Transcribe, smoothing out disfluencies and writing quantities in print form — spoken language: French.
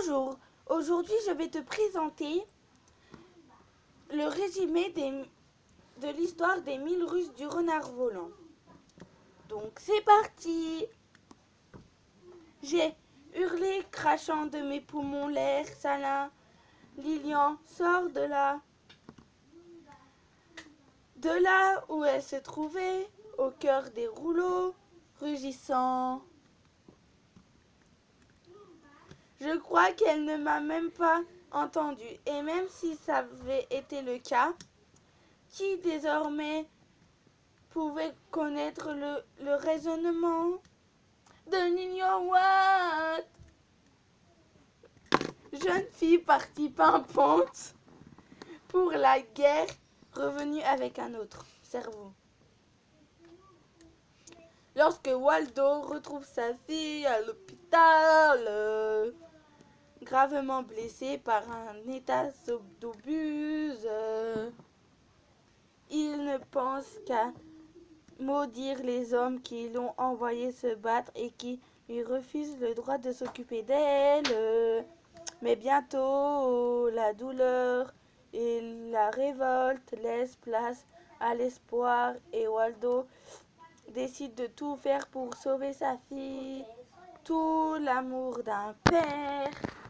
Bonjour, aujourd'hui je vais te présenter le résumé de l'histoire des 1000 ruses du renard volant. Donc c'est parti. J'ai hurlé, crachant de mes poumons l'air salin. Lilian sort de là où elle se trouvait, au cœur des rouleaux, rugissant. Je crois qu'elle ne m'a même pas entendu, et même si ça avait été le cas, qui désormais pouvait connaître le raisonnement de Lilian Watt, jeune fille partie pimpante pour la guerre, revenue avec un autre cerveau. Lorsque Waldo retrouve sa fille à l'hôpital, gravement blessée par un état d'obuse, il ne pense qu'à maudire les hommes qui l'ont envoyé se battre et qui lui refusent le droit de s'occuper d'elle. Mais bientôt, la douleur et la révolte laissent place à l'espoir et Waldo décide de tout faire pour sauver sa fille. Tout l'amour d'un père